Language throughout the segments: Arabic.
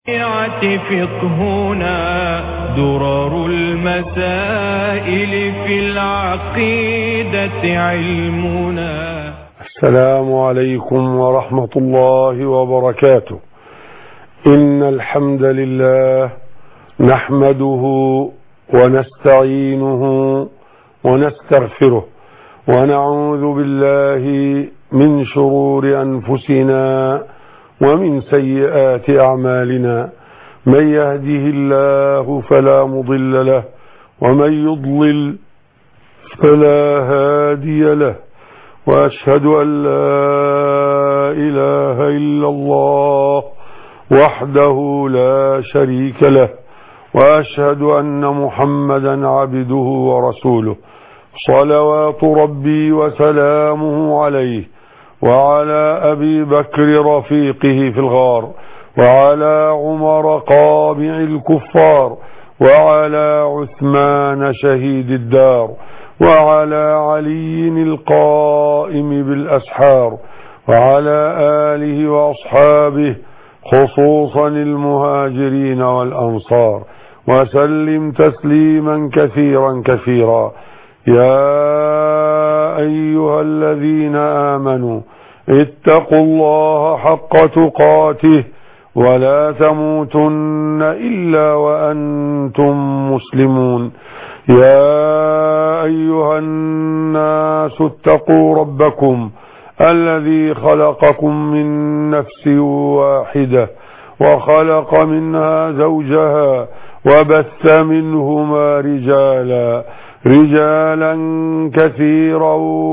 فقهنا درر المسائل في العقيدة علمنا. السلام عليكم ورحمة الله وبركاته. إن الحمد لله نحمده ونستعينه ونستغفره ونعوذ بالله من شرور أنفسنا ومن سيئات أعمالنا. من يهده الله فلا مضل له ومن يضلل فلا هادي له، وأشهد أن لا إله إلا الله وحده لا شريك له، وأشهد أن محمدا عبده ورسوله، صلوات ربي وسلامه عليه وعلى أبي بكر رفيقه في الغار، وعلى عمر قامع الكفار، وعلى عثمان شهيد الدار، وعلى علي القائم بالأسحار، وعلى آله وأصحابه خصوصا المهاجرين والأنصار، وسلم تسليما كثيرا كثيرا. يا أيها الذين آمنوا اتقوا الله حق تقاته ولا تموتن إلا وأنتم مسلمون. يا أيها الناس اتقوا ربكم الذي خلقكم من نفس واحدة وخلق منها زوجها وبث منهما رجالا كثيرا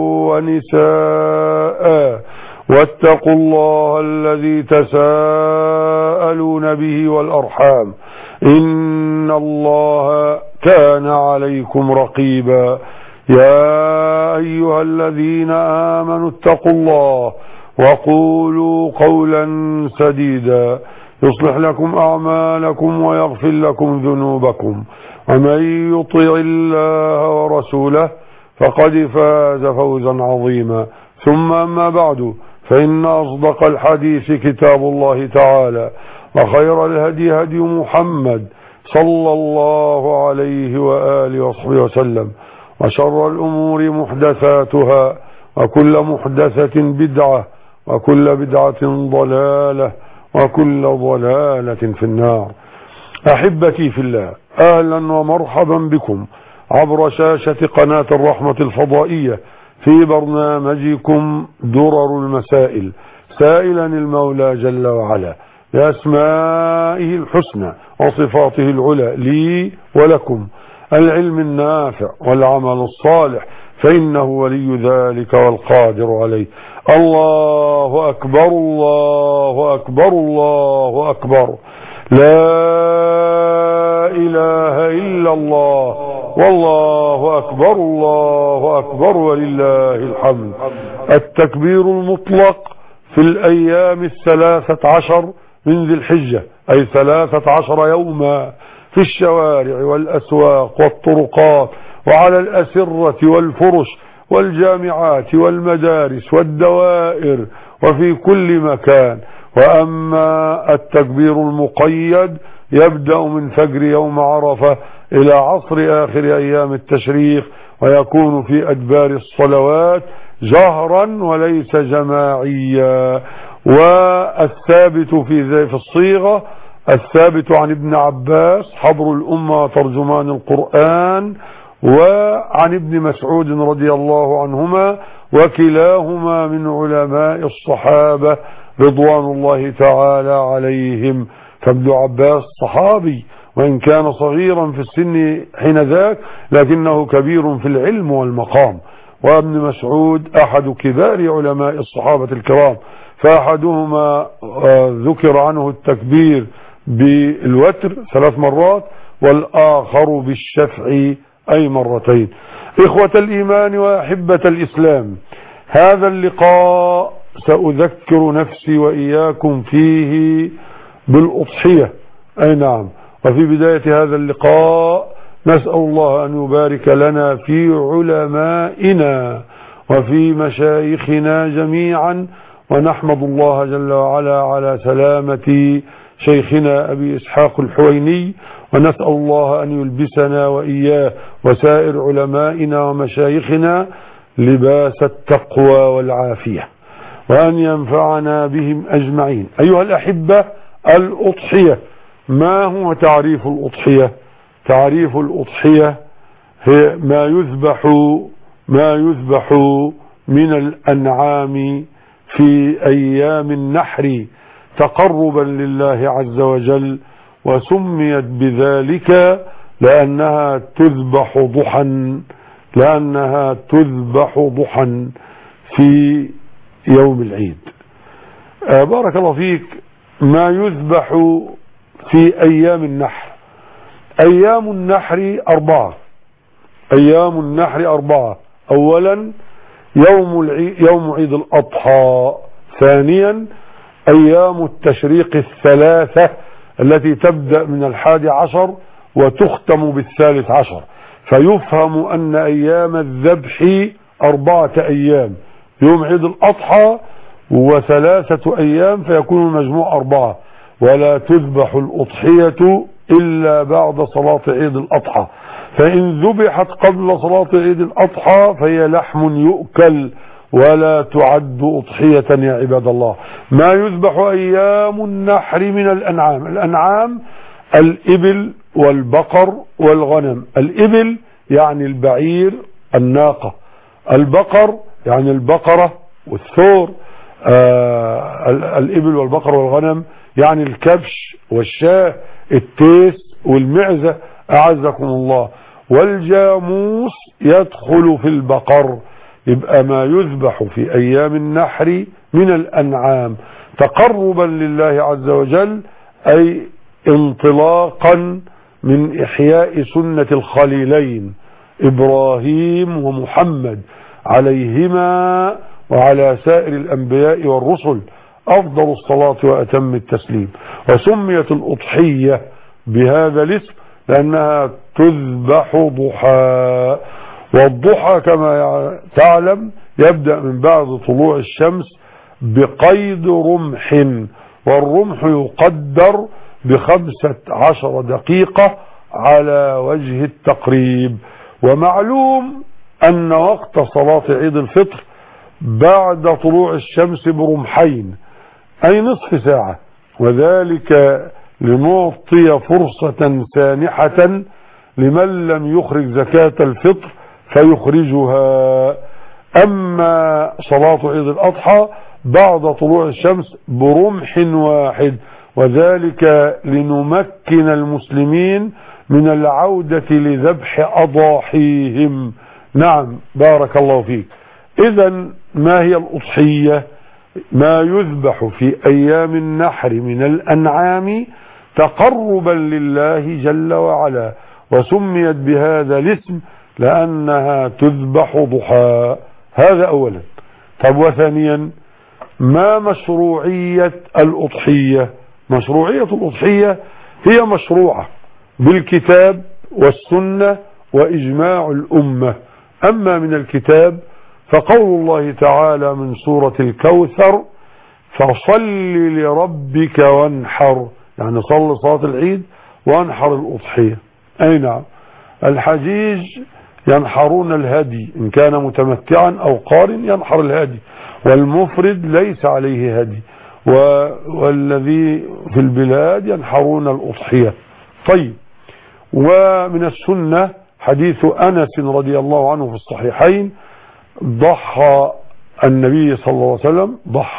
ونساء، واتقوا الله الذي تساءلون به والأرحام إن الله كان عليكم رقيبا. يا أيها الذين آمنوا اتقوا الله وقولوا قولا سديدا يصلح لكم أعمالكم ويغفر لكم ذنوبكم، ومن يطع الله ورسوله فقد فاز فوزا عظيما. ثم أما بعد، فإن أصدق الحديث كتاب الله تعالى، وخير الهدي هدي محمد صلى الله عليه وآله وصحبه وسلم، وشر الأمور محدثاتها، وكل محدثة بدعة، وكل بدعة ضلالة، وكل ضلالة في النار. أحبتي في الله، أهلا ومرحبا بكم عبر شاشة قناة الرحمة الفضائية في برنامجكم درر المسائل، سائلا المولى جل وعلا بأسمائه الحسنى وصفاته العلى لي ولكم العلم النافع والعمل الصالح، فإنه ولي ذلك والقادر عليه. الله أكبر الله أكبر الله أكبر، لا إله إلا الله، والله أكبر الله أكبر ولله الحمد. التكبير المطلق في الأيام 13 من ذي الحجة، أي 13 يوما، في الشوارع والأسواق والطرقات، وعلى الأسرة والفرش والجامعات والمدارس والدوائر، وفي كل مكان. وأما التكبير المقيد يبدأ من فجر يوم عرفة إلى عصر آخر أيام التشريق، ويكون في أدبار الصلوات جهرا وليس جماعيا. والثابت في الصيغة الثابت عن ابن عباس حبر الأمة ترجمان القرآن، وعن ابن مسعود رضي الله عنهما، وكلاهما من علماء الصحابة رضوان الله تعالى عليهم. فابن عباس صحابي، وإن كان صغيرا في السن حين ذاك لكنه كبير في العلم والمقام. وابن مسعود أحد كبار علماء الصحابة الكرام، فأحدهما ذكر عنه التكبير بالوتر 3 مرات، والآخر بالشفع أي مرتين. إخوة الإيمان وأحبة الإسلام، هذا اللقاء سأذكر نفسي وإياكم فيه بالأضحية، أي نعم. وفي بداية هذا اللقاء نسأل الله أن يبارك لنا في علمائنا وفي مشايخنا جميعا، ونحمد الله جل وعلا على سلامة شيخنا أبي إسحاق الحويني، ونسأل الله أن يلبسنا وإياه وسائر علمائنا ومشايخنا لباس التقوى والعافية، وأن ينفعنا بهم أجمعين. أيها الأحبة، الأضحية، ما هو تعريف الأضحية؟ تعريف الأضحية هي ما يذبح من الأنعام في أيام النحر تقربا لله عز وجل، وسميت بذلك لأنها تذبح ضحى في يوم العيد. بارك الله فيك. ما يذبح في أيام النحر. أيام النحر أربعة. أولا يوم عيد الأضحى. ثانيا أيام التشريق الثلاثة التي تبدأ من 11 وتختم بال13، فيفهم أن أيام الذبح 4 أيام، يوم عيد الأضحى و3 أيام، فيكون المجموع 4. ولا تذبح الأضحية إلا بعد صلاة عيد الأضحى، فإن ذبحت قبل صلاة عيد الأضحى فهي لحم يؤكل ولا تعد أضحية يا عباد الله. ما يذبح أيام النحر من الأنعام الإبل والبقر والغنم. الإبل يعني البعير الناقة، البقر يعني البقرة والثور، الإبل والبقر والغنم يعني الكبش والشاه، التيس والمعزة أعزكم الله، والجاموس يدخل في البقر. يبقى ما يذبح في أيام النحر من الأنعام تقربا لله عز وجل، أي انطلاقا من إحياء سنة الخليلين إبراهيم ومحمد عليهما وعلى سائر الأنبياء والرسل أفضل الصلاة وأتم التسليم. وسميت الأضحية بهذا الاسم لأنها تذبح ضحى، والضحى كما تعلم يبدأ من بعد طلوع الشمس بقيد رمح، والرمح يقدر ب15 دقيقة على وجه التقريب. ومعلوم أن وقت صلاة عيد الفطر بعد طلوع الشمس برمحين أي نصف ساعة، وذلك لنعطي فرصة سانحة لمن لم يخرج زكاة الفطر فيخرجها. أما صلاة عيد الأضحى بعد طلوع الشمس برمح واحد، وذلك لنمكن المسلمين من العودة لذبح أضاحيهم. نعم بارك الله فيك. إذن ما هي الأضحية؟ ما يذبح في أيام النحر من الأنعام تقربا لله جل وعلا، وسميت بهذا الاسم لأنها تذبح ضحى. هذا أولا. طب وثانيا، ما مشروعية الأضحية؟ مشروعية الأضحية هي مشروعة بالكتاب والسنة وإجماع الأمة. أما من الكتاب فقول الله تعالى من سورة الكوثر: فصل لربك وانحر، يعني صل صلاة العيد وانحر الأضحية. أي نعم، الحجيج ينحرون الهدي، إن كان متمتعا أو قارن ينحر الهدي، والمفرد ليس عليه هدي، والذي في البلاد ينحرون الأضحية. طيب، ومن السنة حديث أنس رضي الله عنه في الصحيحين: ضحى النبي صلى الله عليه وسلم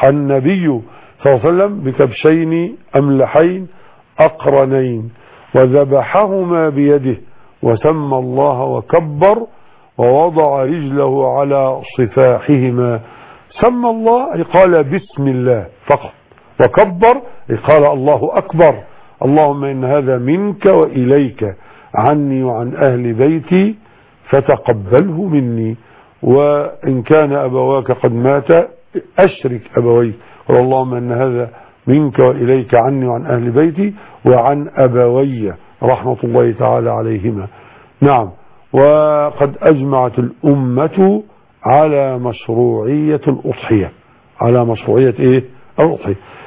بكبشين أملحين أقرنين وذبحهما بيده وسمى الله وكبر ووضع رجله على صفاحهما. سمى الله قال بسم الله فقط، وكبر قال الله أكبر، اللهم إن هذا منك وإليك، عني وعن أهل بيتي فتقبله مني، وإن كان أبواك قد مات أشرك أبويك، قال اللهم إن هذا منك وإليك، عني وعن أهل بيتي وعن أبوي رحمة الله تعالى عليهما. نعم، وقد أجمعت الأمة على مشروعية الأضحية. على مشروعية الأضحية.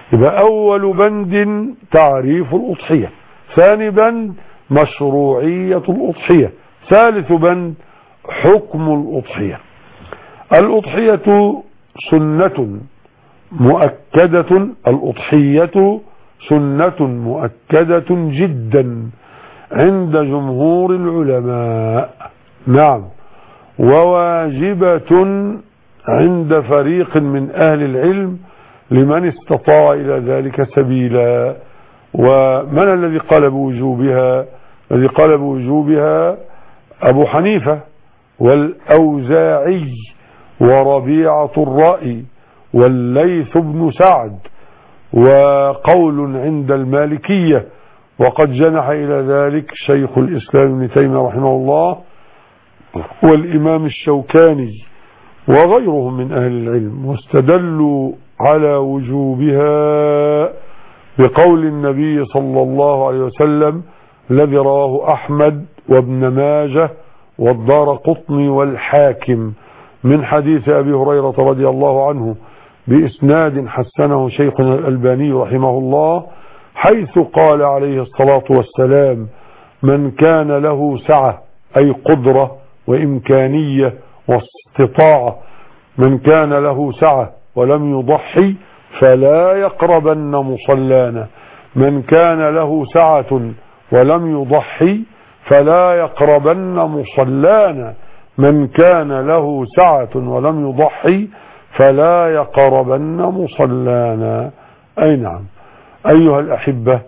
يبقى أول بند تعريف الأضحية، ثاني بند مشروعية الأضحية، ثالث بند حكم الأضحية. الأضحية سنة مؤكدة، الأضحية سنة مؤكدة جدا عند جمهور العلماء، نعم، وواجبة عند فريق من أهل العلم لمن استطاع إلى ذلك سبيلا. ومن الذي قال بوجوبها؟ الذي قال بوجوبها أبو حنيفة والأوزاعي وربيعة الرأي والليث بن سعد، وقول عند المالكية، وقد جنح إلى ذلك شيخ الإسلام ابن تيمية رحمه الله والإمام الشوكاني وغيرهم من أهل العلم، واستدلوا على وجوبها بقول النبي صلى الله عليه وسلم الذي رواه أحمد وابن ماجه والدارقطني والحاكم من حديث أبي هريرة رضي الله عنه بإسناد حسنه شيخنا الألباني رحمه الله، حيث قال عليه الصلاة والسلام: من كان له سعة، أي قدرة وإمكانية واستطاعة، من كان له سعة ولم يضحي فلا يقربن مصلانا، من كان له سعة ولم يضحي فلا يقربن مصلانا، من كان له سعة ولم يضحي فلا يقربن مصلانا. أي نعم أيها الأحبة،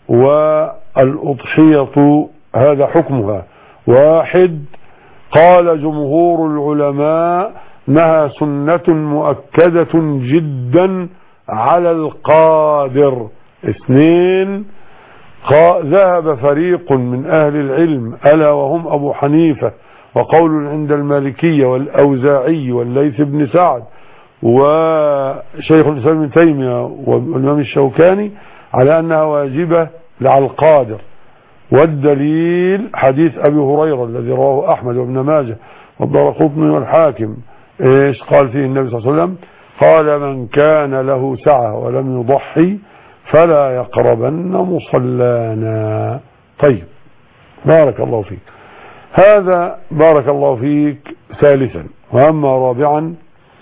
والأضحية هذا حكمها. واحد، قال جمهور العلماء انها سنة مؤكدة جدا على القادر. اثنين، ذهب فريق من أهل العلم ألا وهم أبو حنيفة وقول عند المالكية والأوزاعي والليث بن سعد وشيخ الإسلام ابن تيمية والإمام الشوكاني على أنها واجبة على القادر. والدليل حديث أبي هريرة الذي رواه أحمد وابن ماجه والدارقطني والحاكم. إيش قال فيه النبي صلى الله عليه وسلم؟ قال: من كان له سعة ولم يضحي فلا يقربن مصلانا. طيب، بارك الله فيك. هذا بارك الله فيك ثالثا. وأما رابعا،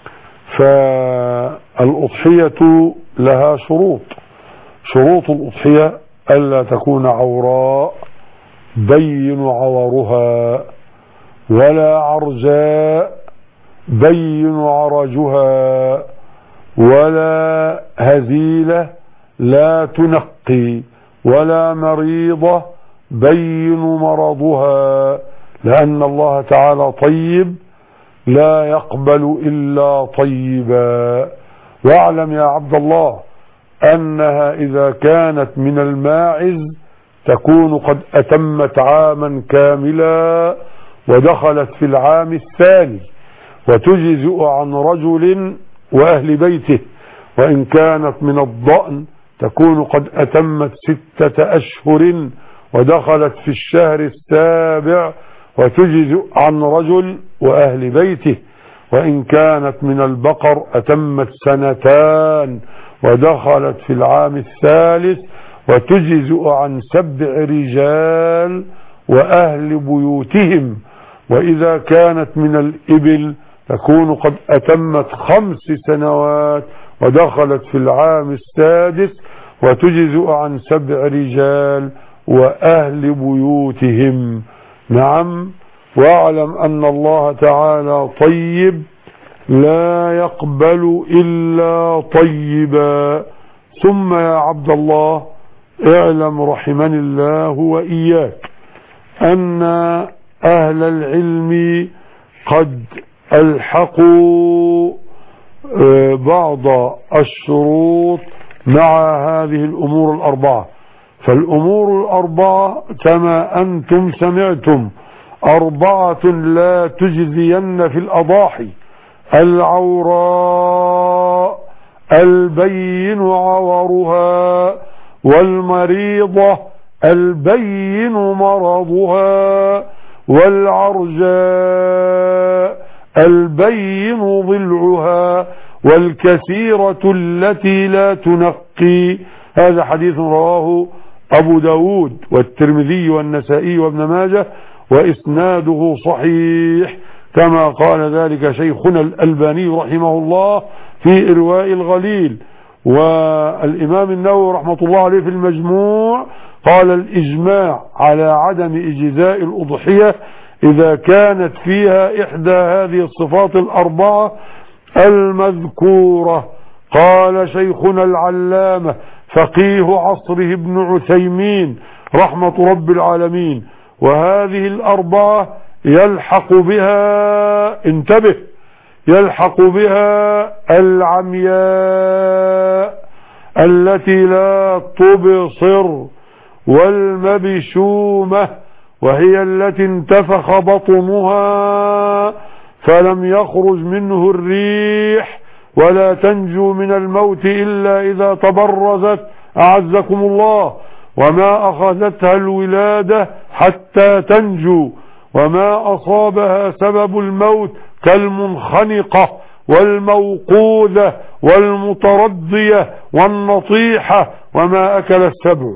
فالأضحية لها شروط. شروط الأضحية ألا تكون عوراء بين عورها، ولا عرجاء بين عرجها، ولا هزيلة لا تنقي، ولا مريضة بين مرضها، لأن الله تعالى طيب لا يقبل إلا طيبا. واعلم يا عبد الله أنها إذا كانت من الماعز تكون قد أتمت عاما كاملا ودخلت في العام الثاني، وتجزئ عن رجل وأهل بيته. وإن كانت من الضأن تكون قد أتمت 6 أشهر ودخلت في الشهر السابع وتجزئ عن رجل وأهل بيته. وإن كانت من البقر أتمت 2 ودخلت في العام الثالث وتجزئ عن 7 رجال وأهل بيوتهم. وإذا كانت من الإبل تكون قد أتمت 5 سنوات ودخلت في العام السادس وتجزئ عن 7 رجال وأهل بيوتهم. نعم، واعلم أن الله تعالى طيب لا يقبل إلا طيبا. ثم يا عبد الله اعلم رحمني الله وإياك أن أهل العلم قد ألحقوا بعض الشروط مع هذه الأمور الأربعة. فالأمور الأربعة كما أنتم سمعتم 4 لا تجزين في الأضاحي: العوراء البين عورها، والمريضة البين مرضها، والعرجاء البين ضلعها، والكثيرة التي لا تنقي تنقي. هذا حديث رواه أبو داود والترمذي والنسائي وابن ماجه وإسناده صحيح، كما قال ذلك شيخنا الألباني رحمه الله في إرواء الغليل. والإمام النووي رحمة الله عليه في المجموع قال الإجماع على عدم إجزاء الأضحية إذا كانت فيها إحدى هذه الصفات الأربعة المذكورة. قال شيخنا العلامة فقيه عصره ابن عثيمين رحمة رب العالمين: وهذه الأربعة يلحق بها، انتبه، يلحق بها العمياء التي لا تبصر، والمبشومة وهي التي انتفخ بطنها فلم يخرج منه الريح، ولا تنجو من الموت إلا إذا تبرزت أعزكم الله، وما أخذتها الولادة حتى تنجو، وما أصابها سبب الموت كالمنخنقة والموقوذة والمتردية والنطيحة وما أكل السبع،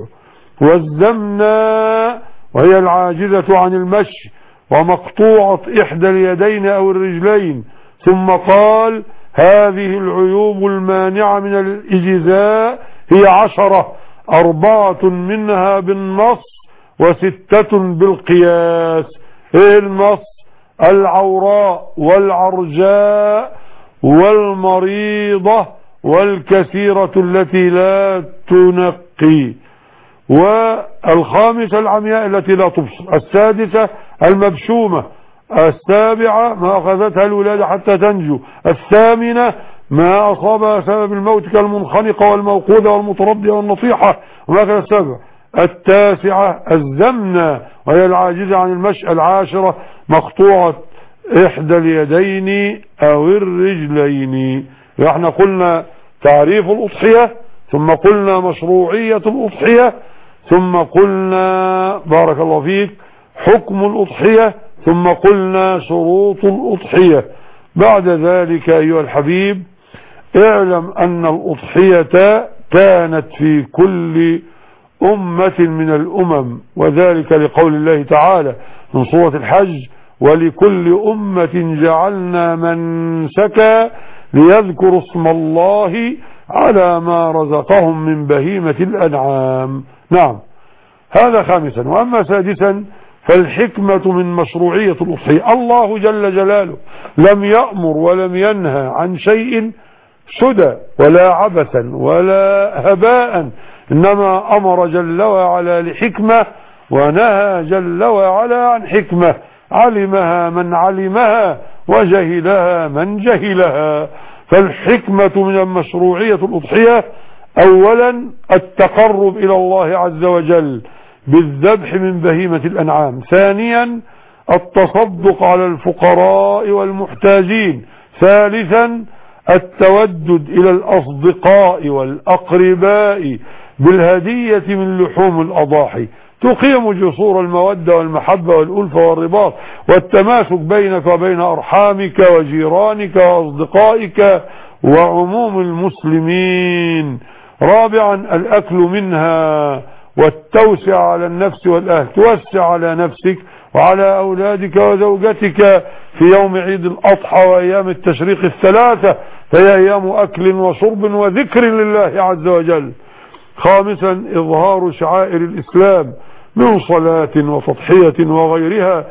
والزمنة وهي العاجزة عن المشي، ومقطوعة إحدى اليدين أو الرجلين. ثم قال: هذه العيوب المانعة من الإجزاء هي 10، 4 منها بالنص و6 بالقياس. ايه النص؟ العوراء والعرجاء والمريضة والكثيرة التي لا تنقي. والخامسة العمياء التي لا تبصر. السادسة المبشومة. السابعة ما أخذتها الولادة حتى تنجو. الثامنة ما أصابها سبب الموت كالمنخنقة والموقوذة والمتردية والنطيحة وما كان السابع. التاسعة الزمنة وهي العاجزة عن المشي. العاشرة مقطوعة إحدى اليدين أو الرجلين. احنا قلنا تعريف الأضحية، ثم قلنا مشروعية الأضحية، ثم قلنا بارك الله فيك حكم الأضحية، ثم قلنا شروط الأضحية. بعد ذلك أيها الحبيب اعلم أن الأضحية كانت في كل أمة من الأمم، وذلك لقول الله تعالى من سورة الحج: ولكل أمة جعلنا منسكا ليذكروا اسم الله على ما رزقهم من بهيمة الأنعام. نعم، هذا خامسا. وأما سادسا فالحكمة من مشروعية الأضحية. الله جل جلاله لم يأمر ولم ينهى عن شيء سدى ولا عبثا ولا هباء، إنما أمر جل وعلا لحكمة، ونهى جل وعلا عن حكمة علمها من علمها وجهلها من جهلها. فالحكمة من مشروعية الأضحية أولا التقرب إلى الله عز وجل بالذبح من بهيمة الأنعام. ثانيا التصدق على الفقراء والمحتاجين. ثالثا التودد إلى الأصدقاء والأقرباء بالهدية من لحوم الأضاحي، تقيم جسور المودة والمحبة والألفة والرباط والتماسك بينك وبين أرحامك وجيرانك وأصدقائك وعموم المسلمين. رابعا الأكل منها والتوسع على النفس والأهل، توسع على نفسك وعلى أولادك وزوجتك في يوم عيد الأضحى وأيام التشريق الثلاثة، فهي أيام أكل وشرب وذكر لله عز وجل. خامسا إظهار شعائر الإسلام من صلاة وتضحية وغيرها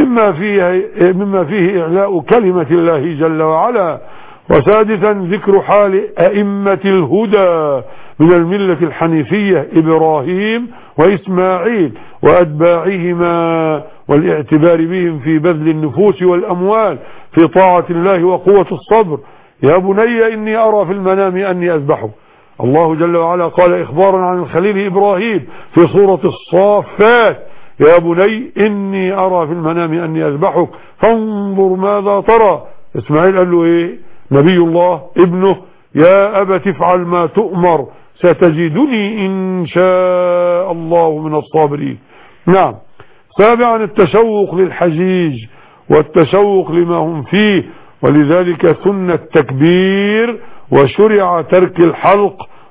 مما فيه إعلاء كلمة الله جل وعلا. وسادسا ذكر حال أئمة الهدى من الملة الحنيفية إبراهيم وإسماعيل وأتباعهما، والاعتبار بهم في بذل النفوس والأموال في طاعة الله وقوة الصبر. يا بني إني أرى في المنام أني أذبحك. الله جل وعلا قال إخبارا عن الخليل إبراهيم في سورة الصافات: يا بني إني أرى في المنام أني أذبحك فانظر ماذا ترى. إسماعيل قال له إيه؟ نبي الله ابنه: يا أبت افعل ما تؤمر ستجدني إن شاء الله من الصابرين. نعم. سابعا التشوق للحجيج والتشوق لما هم فيه، ولذلك سن التكبير وشرع ترك الحلق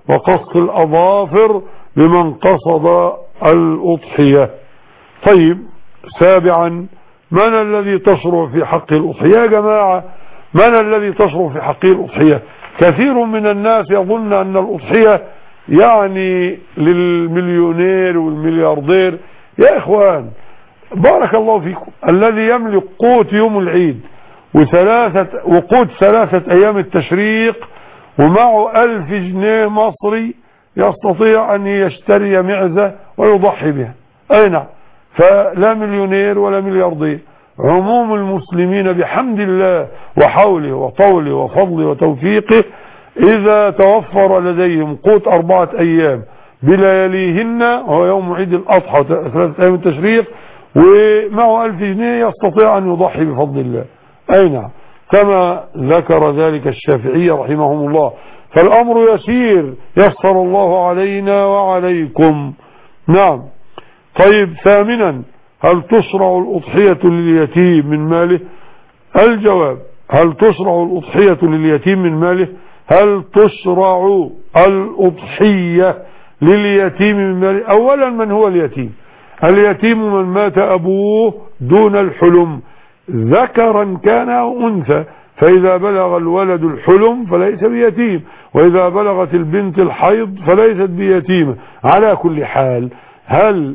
وقص الأظافر لمن قصد الأضحية. طيب، سابعا، من الذي تشرع في حق الأضحية يا جماعة؟ من الذي تشرع في حقه الأضحية؟ كثير من الناس يظن أن الأضحية يعني للمليونير والملياردير. يا إخوان بارك الله فيكم، الذي يملك قوت يوم العيد وقوت 3 أيام التشريق ومعه 1000 جنيه مصري يستطيع أن يشتري معزة ويضحي بها. أي نعم، فلا مليونير ولا ملياردير، عموم المسلمين بحمد الله وحوله وطوله وفضله وتوفيقه إذا توفر لديهم قوت 4 أيام بلياليهن، وهو يوم عيد الأضحى 3 أيام التشريق، ومعه 1000 جنيه يستطيع أن يضحي بفضل الله. أي نعم، كما ذكر ذلك الشافعي رحمهم الله. فالأمر يسير، يسر الله علينا وعليكم. نعم. طيب، ثامنا، هل تشرع الأضحية لليتيم من ماله؟ الجواب: هل تشرع الأضحية لليتيم من ماله؟ هل تشرع الأضحية لليتيم من ماله؟ أولا، من هو اليتيم؟ اليتيم من مات أبوه دون الحلم، ذكرا كان أو أنثى، فإذا بلغ الولد الحلم فليس بيتيم، وإذا بلغت البنت الحيض فليست بيتيمة. على كل حال، هل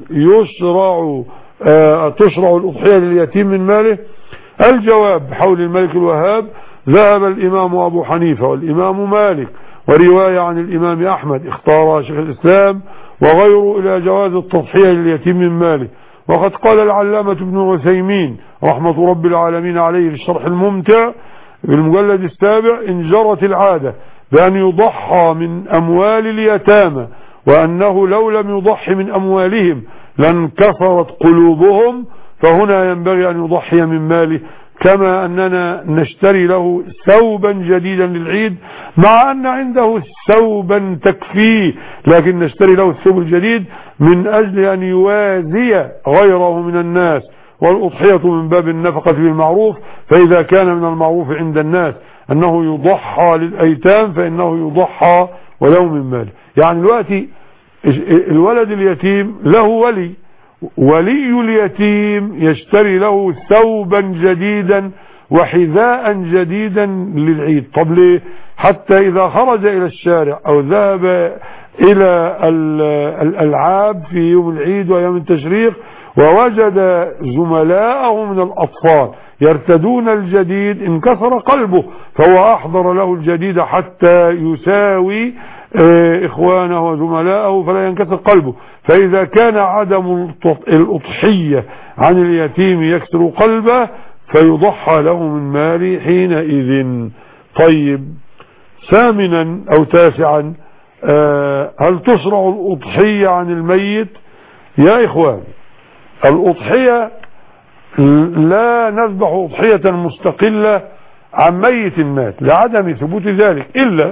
تشرع الأضحية لليتيم من ماله؟ الجواب: بحول الملك الوهاب ذهب الإمام أبو حنيفة والإمام مالك، ورواية عن الإمام أحمد اختارها شيخ الإسلام وغيره، إلى جواز التضحية لليتيم من ماله. وقد قال العلامة ابن عثيمين رحمة رب العالمين عليه في الشرح الممتع بالمجلد السابع: إن جرت العادة بأن يضحى من أموال اليتامى، وأنه لو لم يضحي من أموالهم لانكسرت قلوبهم، فهنا ينبغي أن يضحي من ماله، كما أننا نشتري له ثوبا جديدا للعيد، مع أن عنده ثوبا تكفيه، لكن نشتري له الثوب الجديد من أجل أن يوازي غيره من الناس. والأضحية من باب النفقة بالمعروف، فإذا كان من المعروف عند الناس أنه يضحى للأيتام فإنه يضحى ولو من ماله. يعني دلوقتي الولد اليتيم له ولي اليتيم يشتري له ثوبا جديدا وحذاء جديدا للعيد. طب ليه؟ حتى إذا خرج إلى الشارع أو ذهب إلى الألعاب في يوم العيد ويوم التشريق ووجد زملاءه من الأطفال يرتدون الجديد انكسر قلبه، فهو أحضر له الجديد حتى يساوي إخوانه وزملاءه فلا ينكسر قلبه. فإذا كان عدم الأضحية عن اليتيم يكسر قلبه فيضحى له من ماله حينئذ. طيب، ثامنا أو تاسعا، هل تشرع الأضحية عن الميت؟ يا إخوان، الأضحية لا نذبح أضحية مستقلة عن ميت مات لعدم ثبوت ذلك،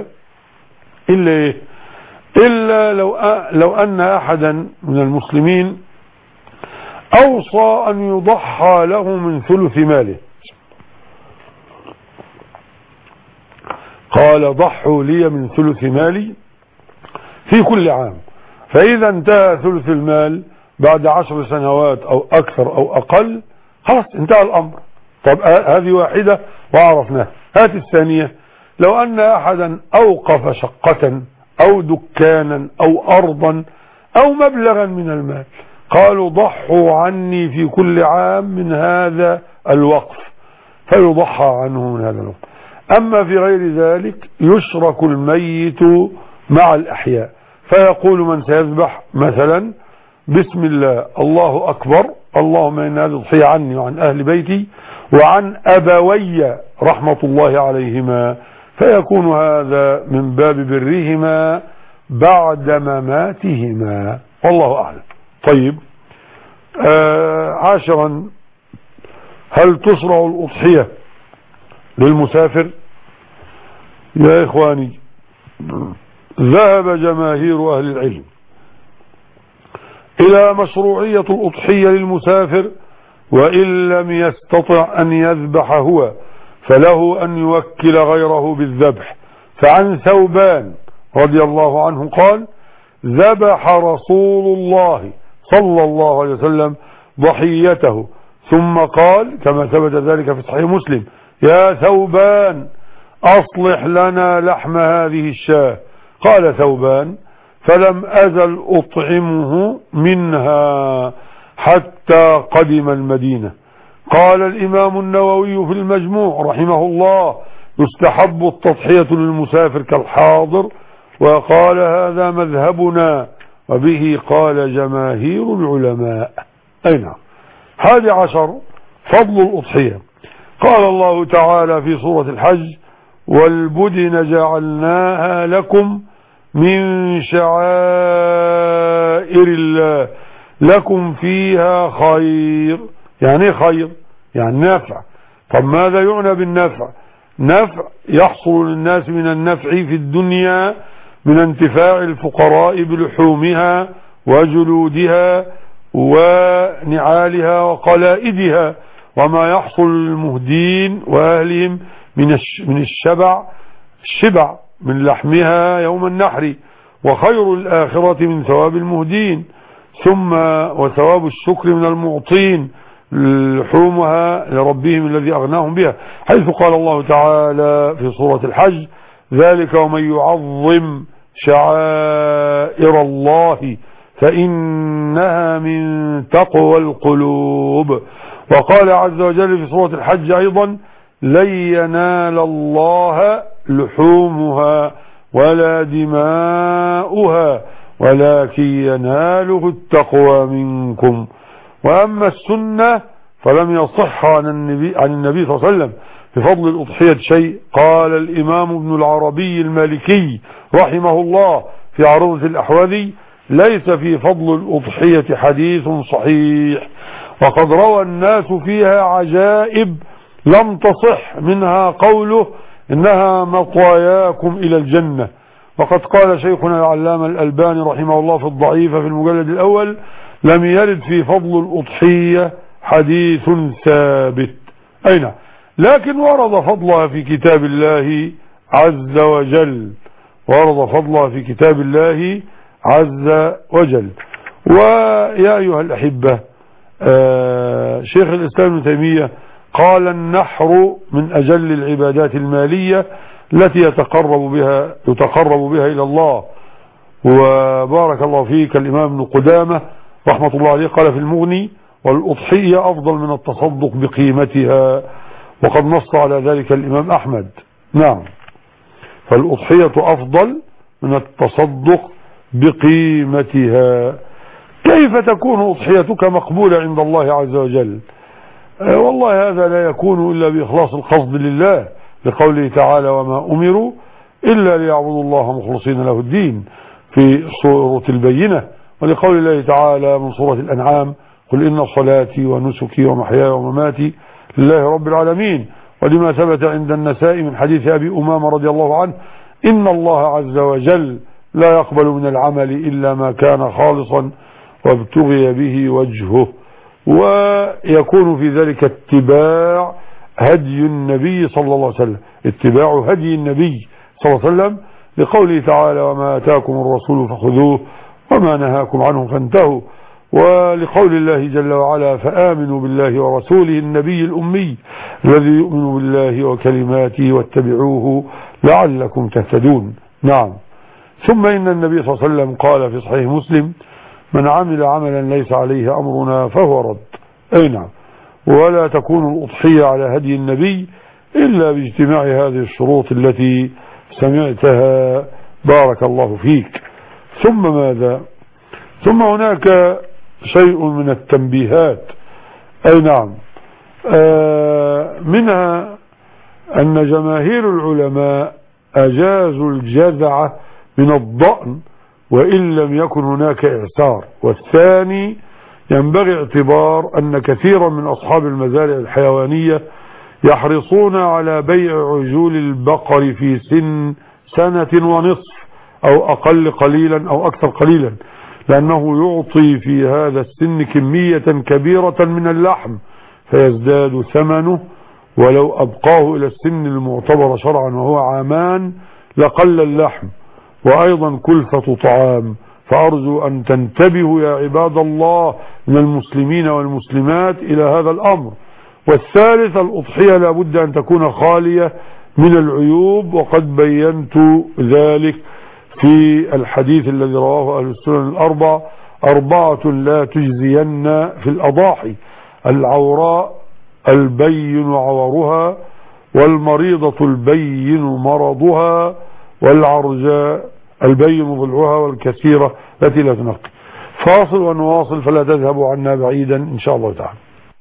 إلا لو أن أحدا من المسلمين أوصى أن يضحى له من ثلث ماله، قال: ضحوا لي من ثلث مالي في كل عام. فإذا انتهى ثلث المال بعد 10 سنوات أو أكثر أو أقل، خلاص انتهى الأمر. طب هذه واحدة وعرفناها. هات الثانية: لو أن أحدا أوقف شقة أو دكانا أو أرضا أو مبلغا من المال، قالوا: ضحوا عني في كل عام من هذا الوقف، فيضحى عنه من هذا الوقف. أما في غير ذلك يشرك الميت مع الأحياء، فيقول من سيذبح مثلا: بسم الله، الله أكبر، اللهم إن هذه الضحية عني وعن أهل بيتي وعن أبوي رحمة الله عليهما، فيكون هذا من باب برهما بعد مماتهما، والله أعلم. طيب، عاشرا، هل تشرع الأضحية للمسافر؟ يا إخواني، ذهب جماهير أهل العلم إلى مشروعية الأضحية للمسافر، وإن لم يستطع أن يذبح هو فله أن يوكل غيره بالذبح. فعن ثوبان رضي الله عنه قال: ذبح رسول الله صلى الله عليه وسلم ضحيته، ثم قال كما ثبت ذلك في صحيح مسلم: يا ثوبان أصلح لنا لحم هذه الشاة. قال ثوبان: فلم أزل أطعمه منها حتى قدم المدينة. قال الإمام النووي في المجموع رحمه الله: يستحب التضحية للمسافر كالحاضر، وقال هذا مذهبنا، وبه قال جماهير العلماء. أي نعم. 11 فضل الأضحية. قال الله تعالى في سورة الحج: والبدن جعلناها لكم من شعائر الله لكم فيها خير. يعني خير يعني نافع. طب ماذا يعنى بالنفع؟ نفع يحصل للناس من النفع في الدنيا من انتفاع الفقراء بلحومها وجلودها ونعالها وقلائدها، وما يحصل للمهدين وأهلهم من الشبع من لحمها يوم النحر، وخير الآخرة من ثواب المهدين، ثم وثواب الشكر من المعطين لحومها لربهم الذي أغناهم بها، حيث قال الله تعالى في سورة الحج: ذلك ومن يعظم شعائر الله فإنها من تقوى القلوب. وقال عز وجل في سورة الحج أيضا: لن ينال الله لحومها ولا دماؤها ولكن يناله التقوى منكم. وأما السنة فلم يصح عن النبي صلى الله عليه وسلم في فضل الأضحية شيء. قال الإمام ابن العربي المالكي رحمه الله في عروضة الأحوذي: ليس في فضل الأضحية حديث صحيح، وقد روى الناس فيها عجائب لم تصح، منها قوله: إنها مطواياكم إلى الجنة. وقد قال شيخنا العلامة الألباني رحمه الله في الضعيفة في المجلد الأول: لم يرد في فضل الأضحية حديث ثابت. أين لكن ورد فضلها في كتاب الله عز وجل، ورد فضلها في كتاب الله عز وجل. ويا أيها الأحبة، شيخ الإسلام ابن تيمية قال: النحر من أجل العبادات المالية التي يتقرب بها إلى الله. وبارك الله فيك الإمام ابن قدامة رحمة الله عليه قال في المغني: والأضحية أفضل من التصدق بقيمتها، وقد نص على ذلك الإمام أحمد. نعم، فالأضحية أفضل من التصدق بقيمتها. كيف تكون أضحيتك مقبولة عند الله عز وجل؟ والله هذا لا يكون إلا بإخلاص القصد لله، لقوله تعالى: وما أمروا إلا ليعبدوا الله مخلصين له الدين في سورة البينة، ولقول الله تعالى من سورة الأنعام: قل إن صلاتي ونسكي ومحياي ومماتي لله رب العالمين. ولما ثبت عند النساء من حديث أبي أمامة رضي الله عنه: إن الله عز وجل لا يقبل من العمل إلا ما كان خالصا وابتغي به وجهه. ويكون في ذلك اتباع هدي النبي صلى الله عليه وسلم، اتباع هدي النبي صلى الله عليه وسلم، لقوله تعالى: وما آتاكم الرسول فخذوه وما نهاكم عنه فانتهوا. ولقول الله جل وعلا: فآمنوا بالله ورسوله النبي الأمي الذي يؤمن بالله وكلماته واتبعوه لعلكم تهتدون. نعم. ثم إن النبي صلى الله عليه وسلم قال في صحيح مسلم: من عمل عملا ليس عليه أمرنا فهو رد. أي نعم. ولا تكون الأضحية على هدي النبي إلا باجتماع هذه الشروط التي سمعتها، بارك الله فيك. ثم ماذا؟ ثم هناك شيء من التنبيهات. أي نعم. منها أن جماهير العلماء أجازوا الجذع من الضأن وإن لم يكن هناك إعسار. والثاني ينبغي اعتبار أن كثيرا من أصحاب المزارع الحيوانية يحرصون على بيع عجول البقر في سنة ونصف أو أقل قليلا أو أكثر قليلا، لأنه يعطي في هذا السن كمية كبيرة من اللحم فيزداد ثمنه، ولو أبقاه إلى السن المعتبر شرعا وهو عامان لقل اللحم. وأيضا كلفة طعام. فأرجو أن تنتبهوا يا عباد الله من المسلمين والمسلمات إلى هذا الأمر. والثالث الأضحية لا بد أن تكون خالية من العيوب، وقد بينت ذلك في الحديث الذي رواه أهل السنن الأربع: 4 لا تجزين في الأضاحي: العوراء البين عورها، والمريضة البين مرضها، والعرجاء البين ضلعها، والكثيرة التي لا تنقي. فاصل ونواصل، فلا تذهبوا عنا بعيدا إن شاء الله تعالى.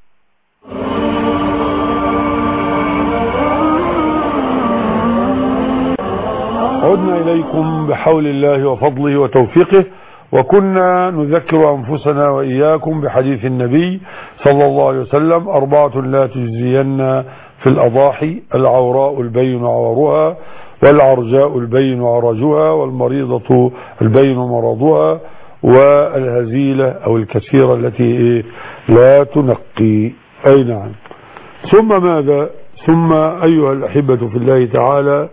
عدنا إليكم بحول الله وفضله وتوفيقه، وكنا نذكر أنفسنا وإياكم بحديث النبي صلى الله عليه وسلم: 4 لا تجزين في الأضاحي: العوراء البين عورها، والعرجاء البين عرجها، والمريضة البين مرضها، والهزيلة أو الكثيرة التي لا تنقي. أي نعم. ثم ماذا؟ ثم أيها الأحبة في الله تعالى،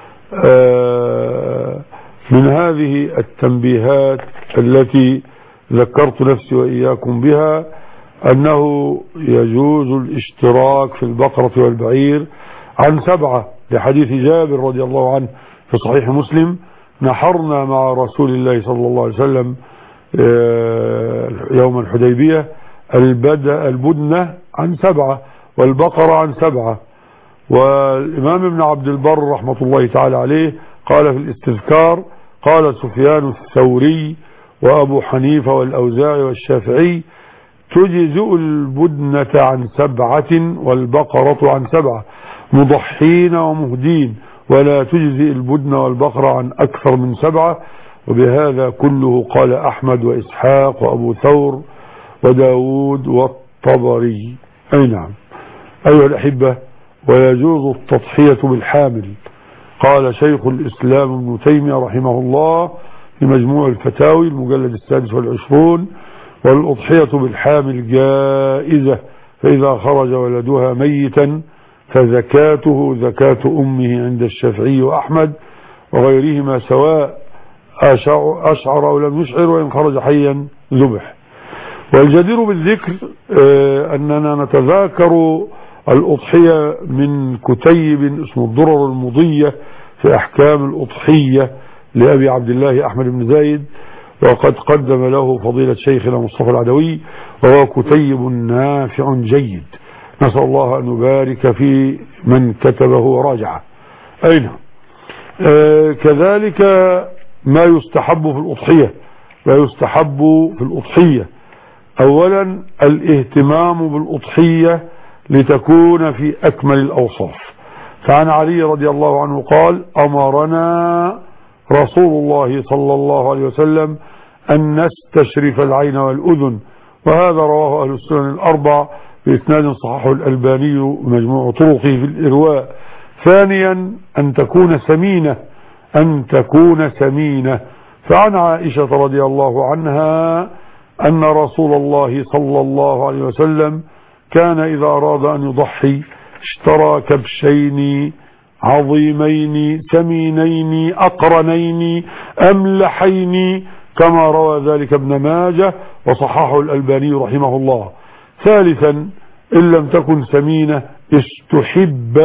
من هذه التنبيهات التي ذكرت نفسي وإياكم بها أنه يجوز الاشتراك في البقرة والبعير عن 7، لحديث جابر رضي الله عنه في صحيح مسلم: نحرنا مع رسول الله صلى الله عليه وسلم يوم الحديبية البدنة عن 7 والبقرة عن 7. والإمام ابن عبد البر رحمة الله تعالى عليه قال في الاستذكار: قال سفيان الثوري وأبو حنيفة والأوزاعي والشافعي: تجزئ البدنة عن 7 والبقرة عن 7 مضحين ومهدين، ولا تجزئ البدنة والبقرة عن أكثر من 7. وبهذا كله قال أحمد وإسحاق وأبو ثور وداود والطبري. أي نعم. أيها الأحبة، ويجوز التضحية بالحامل. قال شيخ الإسلام ابن تيمية رحمه الله في مجموع الفتاوي المجلد 26: والأضحية بالحامل جائزة، فإذا خرج ولدها ميتا فزكاته زكاة أمه عند الشافعي وأحمد وغيرهما سواء، أشعر أو لم يشعر، وإن خرج حيا ذبح. والجدير بالذكر أننا نتذاكر الأضحية من كتيب اسمه الدرر المضية في أحكام الأضحية لأبي عبد الله أحمد بن زايد، وقد قدم له فضيلة شيخنا مصطفى العدوي، وهو كتيب نافع جيد، نسأل الله أن يبارك في من كتبه وراجعه. أين كذلك ما يستحب في الأضحية. لا يستحب في الأضحية: أولا الاهتمام بالأضحية لتكون في أكمل الأوصاف. فعن علي رضي الله عنه قال: أمرنا رسول الله صلى الله عليه وسلم أن نستشرف العين والأذن، وهذا رواه أهل السنن الأربع بإسناد صححه الألباني ومجموع طرقه في الإرواء. ثانيا أن تكون سمينة. فعن عائشة رضي الله عنها أن رسول الله صلى الله عليه وسلم كان إذا أراد أن يضحي اشترى كبشين عظيمين سمينين أقرنين أملحين، كما روى ذلك ابن ماجه وصححه الألباني رحمه الله. ثالثا إن لم تكن سمينة استحب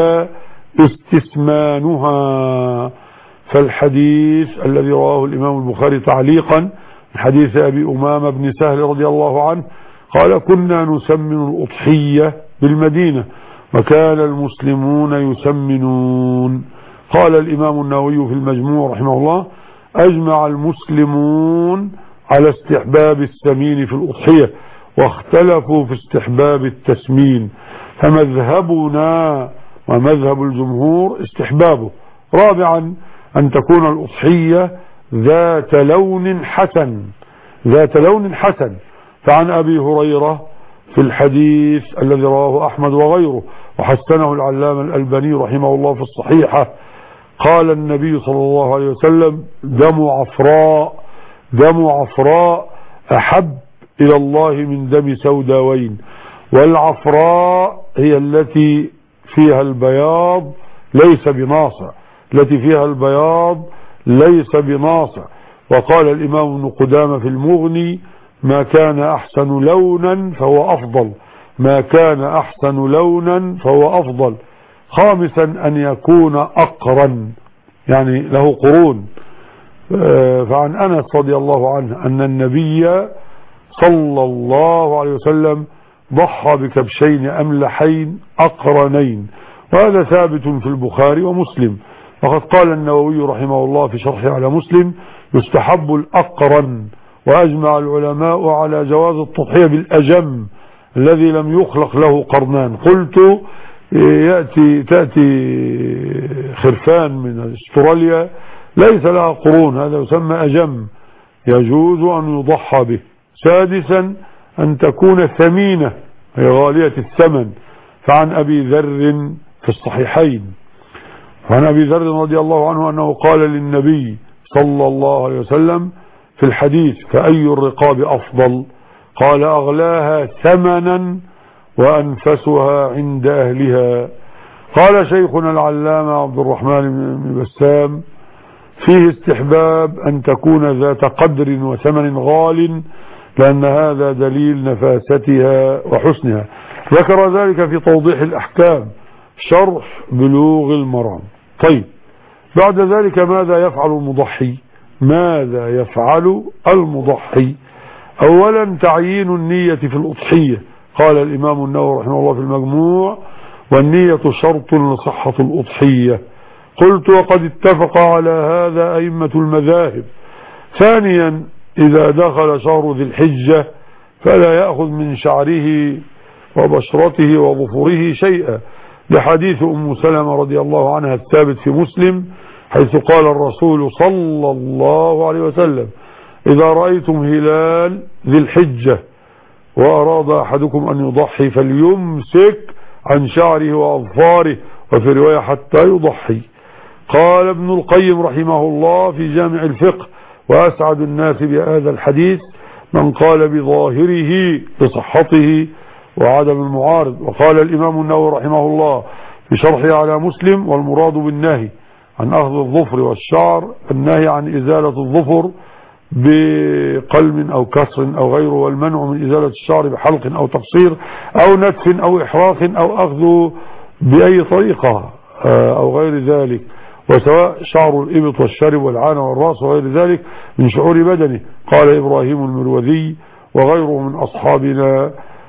استثمانها. فالحديث الذي رواه الإمام البخاري تعليقا من حديث أبي أمامة بن سهل رضي الله عنه قال: كنا نسمن الأضحية بالمدينة وكان المسلمون يسمنون. قال الإمام النووي في المجموع رحمه الله: أجمع المسلمون على استحباب السمين في الأضحية، واختلفوا في استحباب التسمين، فمذهبنا ومذهب الجمهور استحبابه. رابعا أن تكون الأضحية ذات لون حسن. فعن أبي هريرة في الحديث الذي رواه أحمد وغيره وحسنه العلامة الألباني رحمه الله في الصحيحة، قال النبي صلى الله عليه وسلم: دم عفراء أحب إلى الله من دم سوداوين. والعفراء هي التي فيها البياض ليس بناصع، التي فيها البياض ليس بناصع. وقال الإمام ابن قدامة في المغني: ما كان أحسن لونا فهو أفضل، ما كان أحسن لونا فهو أفضل. خامسا أن يكون أقرن، يعني له قرون. فعن أنس رضي الله عنه أن النبي صلى الله عليه وسلم ضحى بكبشين أملحين أقرنين، وهذا ثابت في البخاري ومسلم. وقد قال النووي رحمه الله في شرحه على مسلم: يستحب الأقرن. وأجمع العلماء على جواز التضحية بالأجم الذي لم يخلق له قرنان. قلت: تأتي خرفان من استراليا ليس لها قرون، هذا يسمى أجم، يجوز أن يضحى به. سادسا أن تكون ثمينة، هي غالية الثمن. فعن أبي ذر في الصحيحين، وعن أبي ذر رضي الله عنه أنه قال للنبي صلى الله عليه وسلم في الحديث: فأي الرقاب أفضل؟ قال: أغلاها ثمنا وأنفسها عند أهلها. قال شيخنا العلامة عبد الرحمن بن بسام: فيه استحباب أن تكون ذات قدر وثمن غال، لأن هذا دليل نفاستها وحسنها. ذكر ذلك في توضيح الأحكام شرح بلوغ المرام. طيب، بعد ذلك ماذا يفعل المضحي؟ ماذا يفعل المضحي؟ أولا تعيين النية في الأضحية. قال الإمام النووي رحمه الله في المجموع: والنية شرط لصحة الأضحية. قلت: وقد اتفق على هذا أئمة المذاهب. ثانيا، إذا دخل شهر ذي الحجة فلا يأخذ من شعره وبشرته وظفره شيئا، لحديث أم سلمة رضي الله عنها الثابت في مسلم، حيث قال الرسول صلى الله عليه وسلم: إذا رأيتم هلال ذي الحجة وأراد أحدكم أن يضحي فليمسك عن شعره وأظفاره، وفي رواية حتى يضحي. قال ابن القيم رحمه الله في جامع الفقه: وأسعد الناس بهذا الحديث من قال بظاهره لصحته وعدم المعارض. وقال الإمام النووي رحمه الله في شرحه على مسلم: والمراد بالنهي عن أخذ الظفر والشعر النهي عن إزالة الظفر بقلم أو كسر أو غيره، والمنع من إزالة الشعر بحلق أو تقصير أو نتف أو إحراق أو أخذه بأي طريقة أو غير ذلك، وسواء شعر الإبط والشرب والعانة والرأس وغير ذلك من شعور بدنه. قال إبراهيم المروذي وغيره من أصحابنا: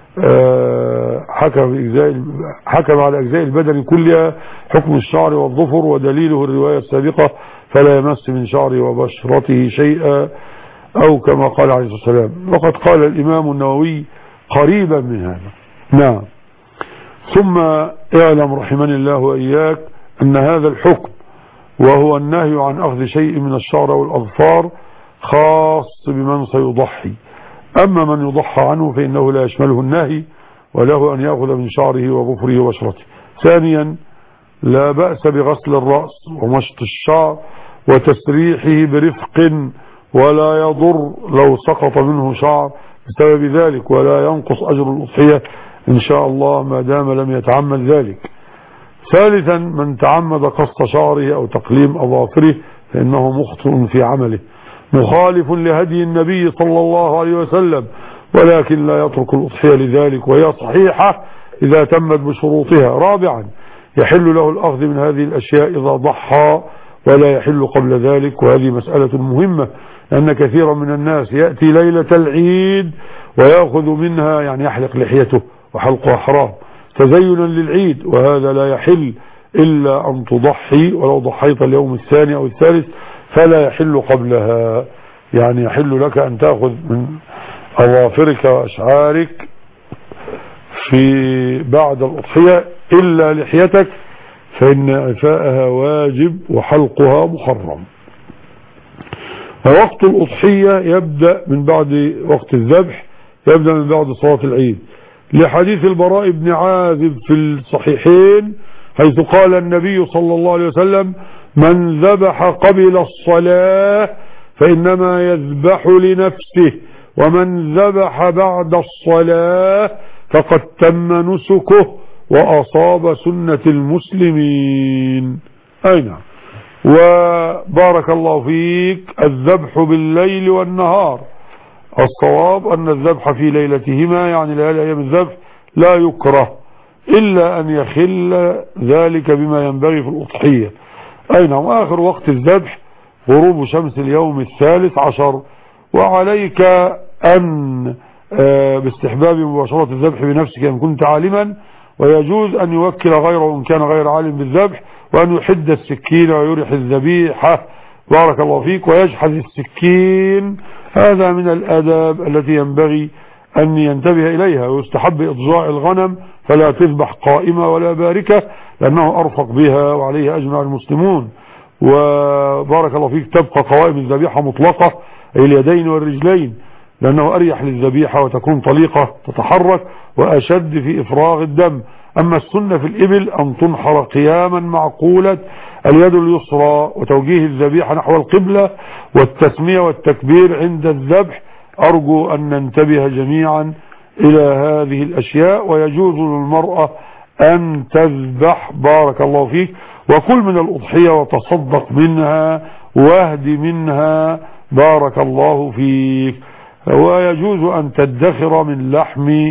حكم على أجزاء البدن كلها حكم الشعر والظفر، ودليله الرواية السابقة: فلا يمس من شعره وبشرته شيئا، أو كما قال عليه الصلاة والسلام. وقد قال الإمام النووي قريبا من هذا. نعم. ثم اعلم رحمني الله وإياك أن هذا الحكم، وهو النهي عن أخذ شيء من الشعر والأظفار، خاص بمن سيضحي. أما من يضحى عنه فإنه لا يشمله النهي، وله أن يأخذ من شعره وظفره وبشرته. ثانيا، لا بأس بغسل الرأس ومشط الشعر وتسريحه برفق، ولا يضر لو سقط منه شعر بسبب ذلك، ولا ينقص أجر الأضحية إن شاء الله ما دام لم يتعمد ذلك. ثالثا، من تعمد قص شعره أو تقليم أظافره فإنه مخطئ في عمله مخالف لهدي النبي صلى الله عليه وسلم، ولكن لا يترك الأضحية لذلك، وهي صحيحة إذا تمت بشروطها. رابعا، يحل له الأخذ من هذه الأشياء إذا ضحى، ولا يحل قبل ذلك، وهذه مسألة مهمة، لأن كثيرا من الناس يأتي ليلة العيد ويأخذ منها، يعني يحلق لحيته وحلقها حرام تزينا للعيد، وهذا لا يحل إلا أن تضحي، ولو ضحيت اليوم الثاني أو الثالث فلا يحل قبلها. يعني يحل لك أن تأخذ من أظافرك وأشعارك في بعد الأضحية إلا لحيتك، فإن إعفاءها واجب وحلقها محرم. ووقت الأضحية يبدأ من بعد وقت الذبح، يبدأ من بعد صلاة العيد، لحديث البراء بن عازب في الصحيحين، حيث قال النبي صلى الله عليه وسلم: من ذبح قبل الصلاة فإنما يذبح لنفسه، ومن ذبح بعد الصلاة فقد تم نسكه وأصاب سنة المسلمين. أي نعم. وبارك الله فيك الذبح بالليل والنهار، الصواب أن الذبح في ليلتهما يعني ليالي أيام الذبح لا يكره إلا أن يخل ذلك بما ينبغي في الأضحية. أي نعم. آخر وقت الذبح غروب شمس اليوم 13، وعليك أن باستحباب مباشرة الذبح بنفسك إن كنت عالما، ويجوز أن يوكل غيره إن كان غير عالم بالذبح، وأن يحد السكين ويرح الذبيحة بارك الله فيك ويجحد السكين. هذا من الآداب التي ينبغي أن ينتبه إليها. ويستحب إضجاع الغنم فلا تذبح قائمة ولا باركة لأنه أرفق بها وعليه أجمع المسلمون. وبارك الله فيك تبقى قوائم الذبيحة مطلقة أي اليدين والرجلين لأنه أريح للذبيحة وتكون طليقة تتحرك وأشد في إفراغ الدم. أما السنة في الإبل أن تنحر قياما معقولة اليد اليسرى وتوجيه الذبيحة نحو القبلة والتسمية والتكبير عند الذبح. أرجو أن ننتبه جميعا إلى هذه الأشياء. ويجوز للمرأة أن تذبح بارك الله فيك وكل من الأضحية وتصدق منها واهد منها بارك الله فيك. ويجوز أن تدخر من لحم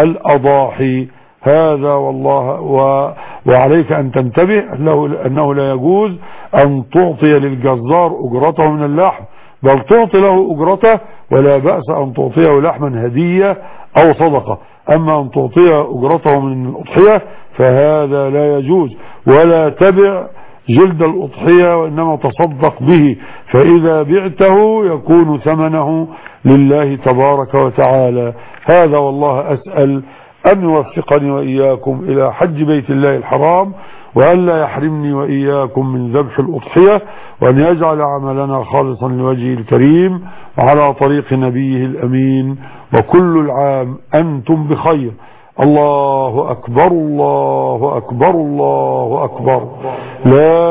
الأضاحي هذا والله. وعليك أن تنتبه أنه لا يجوز أن تعطي للجزار أجرته من اللحم، بل تعطي له أجرته ولا بأس أن تعطيه لحما هدية أو صدقة. أما أن تعطيه أجرته من الأضحية فهذا لا يجوز. ولا تبع جلد الأضحية وإنما تصدق به، فإذا بعته يكون ثمنه لله تبارك وتعالى. هذا والله أسأل أن يوفقني وإياكم إلى حج بيت الله الحرام، وأن لا يحرمني وإياكم من ذبح الأضحية، وأن يجعل عملنا خالصا لوجهه الكريم وعلى طريق نبيه الأمين. وكل العام أنتم بخير. الله أكبر الله أكبر الله أكبر، لا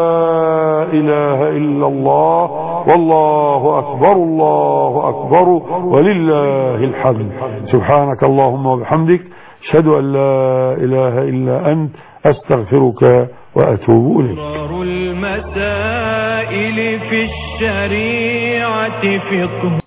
إله إلا الله والله أكبر الله أكبر ولله الحمد. سبحانك اللهم وبحمدك أشهد أن لا إله إلا أنت أستغفرك وأتوب إليك. المسائل في الشريعة فقه